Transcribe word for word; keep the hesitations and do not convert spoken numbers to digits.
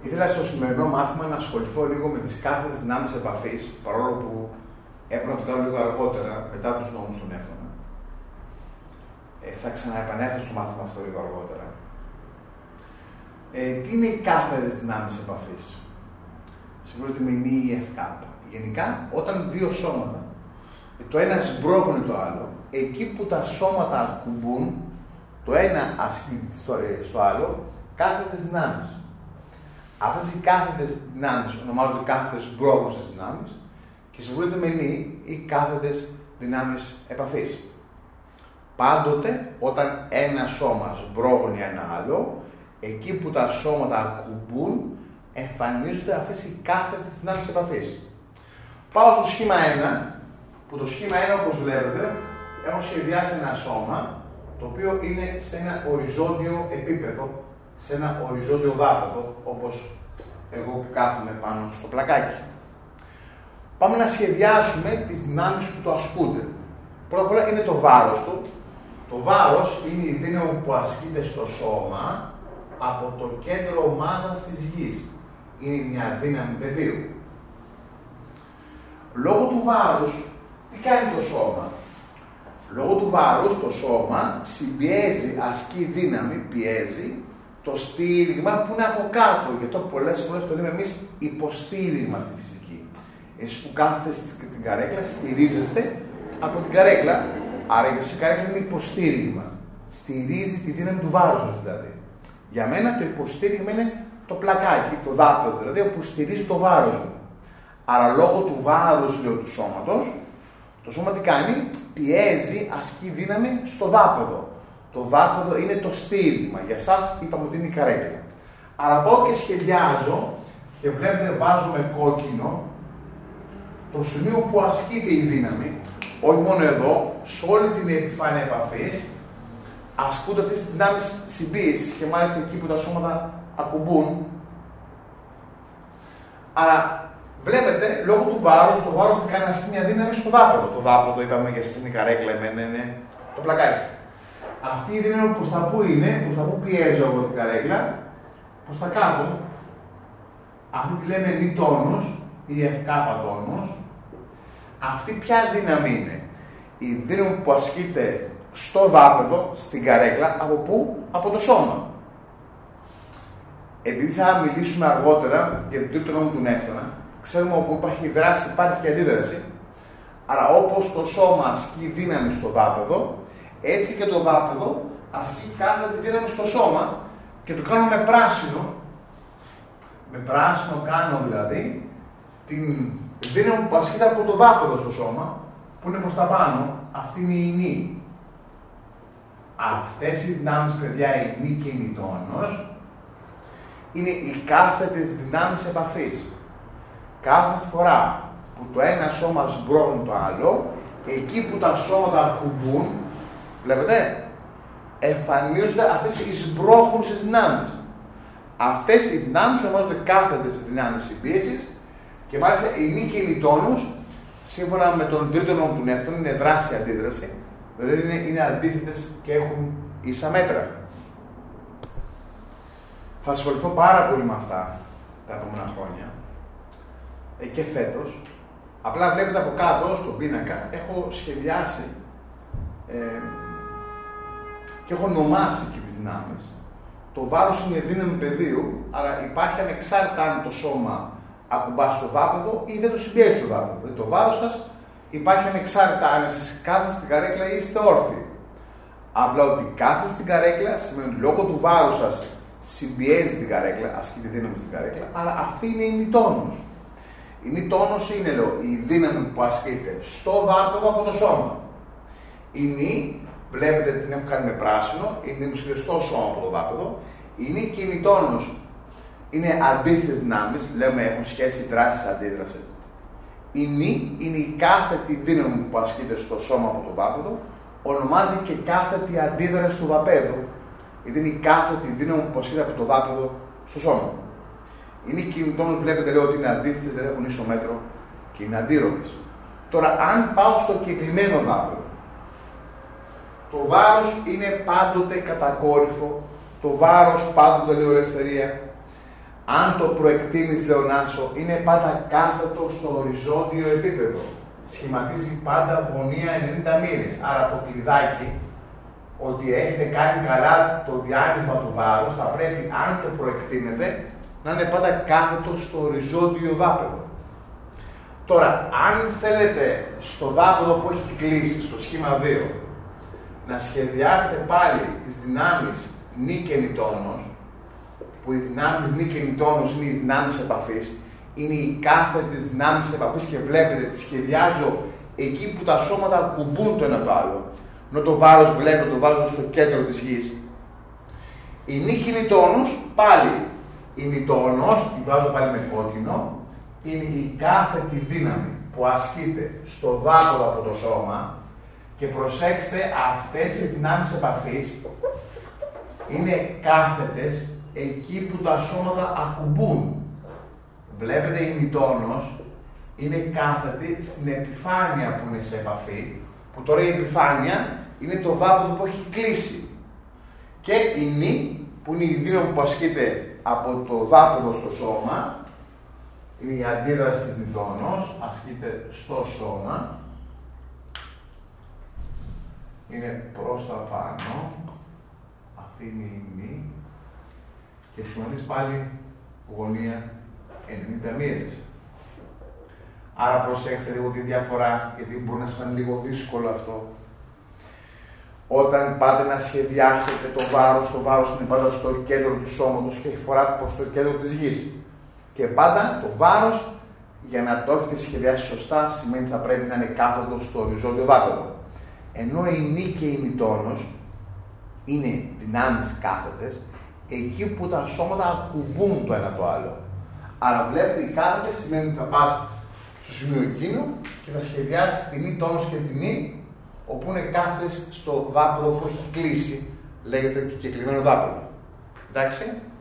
Ήθελα στο σημερινό μάθημα να ασχοληθώ λίγο με τις κάθετες δυνάμεις επαφής, παρόλο που έπρεπε να το κάνω λίγο αργότερα, μετά τους νόμους του Νεύτωνα. Ε, θα ξαναεπανέλθω στο μάθημα αυτό λίγο αργότερα. Ε, τι είναι οι κάθετες δυνάμεις επαφής? Σίγουρα τη μηνύ ή ευκάπα. Γενικά, όταν δύο σώματα, το ένα σμπρώχνει το άλλο, εκεί που τα σώματα ακουμπούν, το ένα ασκεί στο, στο άλλο, κάθετες δυνάμεις. Αυτές οι κάθετες δυνάμεις ονομάζονται κάθετες σμπρώχνουσες δυνάμεις και συμβουλεύεται μηνύ ή κάθετες δυνάμεις επαφής. Πάντοτε, όταν ένα σώμα σμπρώχνει ένα άλλο, εκεί που τα σώματα ακουμπούν, εμφανίζονται αυτές οι κάθετες δυνάμεις επαφής. Πάω στο σχήμα ένα, που το σχήμα ένα, όπως βλέπετε, έχω σχεδιάσει ένα σώμα, το οποίο είναι σε ένα οριζόντιο επίπεδο, σε ένα οριζόντιο δάπεδο, όπως εγώ που κάθομαι πάνω στο πλακάκι. Πάμε να σχεδιάσουμε τις δυνάμεις που το ασκούνται. Πρώτα απ' όλα είναι το βάρος του. Το βάρος είναι η δύναμη που ασκείται στο σώμα από το κέντρο μάζας της γης. Είναι μια δύναμη πεδίου. Λόγω του βάρους, τι κάνει το σώμα? Λόγω του βάρους, το σώμα συμπιέζει, ασκεί δύναμη, πιέζει το στήριγμα που είναι από κάτω. Γι' αυτό πολλές φορές το λέμε εμείς υποστήριγμα στη φυσική. Εσείς που κάθεστε στην καρέκλα, στηρίζεστε από την καρέκλα. Άρα για την καρέκλα είναι υποστήριγμα. Στηρίζει τη δύναμη του βάρους μας δηλαδή. Για μένα το υποστήριγμα είναι το πλακάκι, το δάπεδο δηλαδή, όπου στηρίζει το βάρος μου. Άρα λόγω του βάρους, λέω, του σώματος, το σώμα τι κάνει? Πιέζει, ασκεί δύναμη στο δάπεδο. Το δάπεδο είναι το στήριγμα. Για εσάς είπαμε ότι είναι η καρέκλα. Άρα πάω και σχεδιάζω και βλέπετε βάζω με κόκκινο το σημείο που ασκείται η δύναμη. Όχι μόνο εδώ, σε όλη την επιφάνεια επαφής ασκούνται αυτές τις δυνάμεις συμπίεσης και μάλιστα εκεί που τα σώματα ακουμπούν. Άρα βλέπετε, λόγω του βάρους, το βάρος θα κάνει να ασκεί μια δύναμη στο δάπεδο. Το δάπεδο, είπαμε για εσάς είναι η καρέκλα, εμένα είναι το πλακάκι. Αυτή η δύναμη προς τα πού είναι, προς τα πού πιέζω εγώ την καρέκλα, προς τα κάτω. Αυτή τη λέμε νη τόνος ή ευκάπα τόνος. Αυτή ποια δύναμη είναι? Η δύναμη που ασκείται στο δάπεδο, στην καρέκλα, από πού? Από το σώμα. Επειδή θα μιλήσουμε αργότερα για τον τρίτο νόμο του Νεύτωνα, ξέρουμε όπου υπάρχει δράση, υπάρχει και αντίδραση. Άρα όπως το σώμα ασκεί δύναμη στο δάπεδο, έτσι και το δάπεδο ασκεί κάθε τη δύναμη στο σώμα και το κάνω με πράσινο. Με πράσινο κάνω δηλαδή την δύναμη που ασκείται από το δάπεδο στο σώμα, που είναι προς τα πάνω. Αυτή είναι η νη. Αυτές οι δυνάμεις, παιδιά, η νη και η νη τόνος, είναι οι κάθετες δυνάμεις επαφής. Κάθε φορά που το ένα σώμα σμπρώχνει το άλλο, εκεί που τα σώματα ακουμπούν, βλέπετε, εμφανίζονται αυτές οι σμπρώχνουσες δυνάμεις. Αυτές οι δυνάμεις ονομάζονται κάθετες δυνάμεις συμπίεσης και μάλιστα η νη και η νη τόνους, σύμφωνα με τον τρίτο νόμο του Νεύτωνα, είναι δράση-αντίδραση, δηλαδή είναι, είναι αντίθετες και έχουν ίσα μέτρα. Θα ασχοληθώ πάρα πολύ με αυτά τα επόμενα χρόνια ε, και φέτος. Απλά βλέπετε από κάτω, στον πίνακα, έχω σχεδιάσει ε, και έχω ονομάσει και τις δυνάμεις. Το βάρος είναι δύναμη πεδίου, άρα υπάρχει ανεξάρτητα αν το σώμα ακουμπά στο δάπεδο ή δεν το συμπιέζει στο δάπεδο. Δηλαδή το βάρος σας υπάρχει ανεξάρτητα αν εσείς κάθεστε στην καρέκλα ή είστε όρθιοι. Απλά ότι κάθεστε στην καρέκλα σημαίνει ότι λόγω του βάρους σας συμπιέζει την καρέκλα, ασκεί τη δύναμη στην καρέκλα, άρα αυτή είναι η νη τόνος. Η νη τόνος είναι, λέω, η δύναμη που ασκείται στο δάπεδο από το σώμα. Η νη, βλέπετε την έχω κάνει με πράσινο, είναι στο σώμα από το δάπεδο. Η νη και η νη τόνος είναι αντίθετες δυνάμεις, λέμε έχουν σχέση δράσης-αντίδρασης. Η νη είναι η κάθετη δύναμη που ασκείται στο σώμα από το δάπεδο, ονομάζεται και κάθετη αντίδραση του δαπέδου. Γιατί είναι η κάθετη δύναμη που ασκείται από το δάπεδο στο σώμα. Είναι οι κινητών, βλέπετε, λέω ότι είναι αντίθετες, δεν έχουν ίσο μέτρο και είναι αντίρροπες. Τώρα, αν πάω στο κεκλειμένο δάπεδο, το βάρος είναι πάντοτε κατακόρυφο, το βάρος πάντοτε λέει ελευθερία. Αν το προεκτείνεις, Λεωνάσο, είναι πάντα κάθετο στο οριζόντιο επίπεδο. Σχηματίζει πάντα γωνία ενενήντα μοίρες. Άρα το κλειδάκι, ότι έχετε κάνει καλά το διάνυσμα του βάρους, θα πρέπει, αν το προεκτείνετε, να είναι πάντα κάθετο στο οριζόντιο δάπεδο. Τώρα, αν θέλετε στο δάπεδο που έχει κλείσει, στο σχήμα δύο, να σχεδιάσετε πάλι τις δυνάμεις νη και νη τόνος, που οι δυνάμεις νη και νη τόνος είναι οι δυνάμεις επαφής, είναι οι κάθετες δυνάμεις επαφής και βλέπετε, τις σχεδιάζω εκεί που τα σώματα ακουμπούν το ένα το άλλο. Ενώ το βάρος βλέπετε, το βάζω στο κέντρο της γης. Η νη και νη τόνος, πάλι η νη τόνος, τη βάζω πάλι με κόκκινο, είναι η κάθετη δύναμη που ασκείται στο δάπεδο από το σώμα και προσέξτε, αυτές οι δυνάμεις επαφής είναι κάθετες εκεί που τα σώματα ακουμπούν. Βλέπετε η μητώνος είναι κάθετη στην επιφάνεια που είναι σε επαφή, που τώρα η επιφάνεια είναι το δάπεδο που έχει κλείσει. Και η νη, που είναι η δύναμη που ασκείται από το δάπεδο στο σώμα, είναι η αντίδραση της νητώνος, ασκείται στο σώμα, είναι προς τα πάνω, αυτή είναι η νη, και σχηματίζει πάλι γωνία ενενήντα μοίρες. Άρα προσέξτε λίγο τη διαφορά, γιατί μπορεί να σας φανεί λίγο δύσκολο αυτό. Όταν πάτε να σχεδιάσετε το βάρος, το βάρος είναι πάντα στο κέντρο του σώματος και έχει φορά προς το κέντρο της γης. Και πάντα το βάρος, για να το έχετε σχεδιάσει σωστά, σημαίνει θα πρέπει να είναι κάθετο στο οριζόντιο δάπεδο. Ενώ η νη και η μητώνος είναι δυνάμεις κάθετες, εκεί που τα σώματα ακουμπούν το ένα το άλλο. Άρα βλέπετε, οι κάθετες σημαίνει ότι θα πας στο σημείο εκείνο και θα σχεδιάσεις την νη τόνος και την νη, όπου είναι κάθετες στο δάπεδο που έχει κλείσει, λέγεται και κλειμμένο δάπεδο. Εντάξει.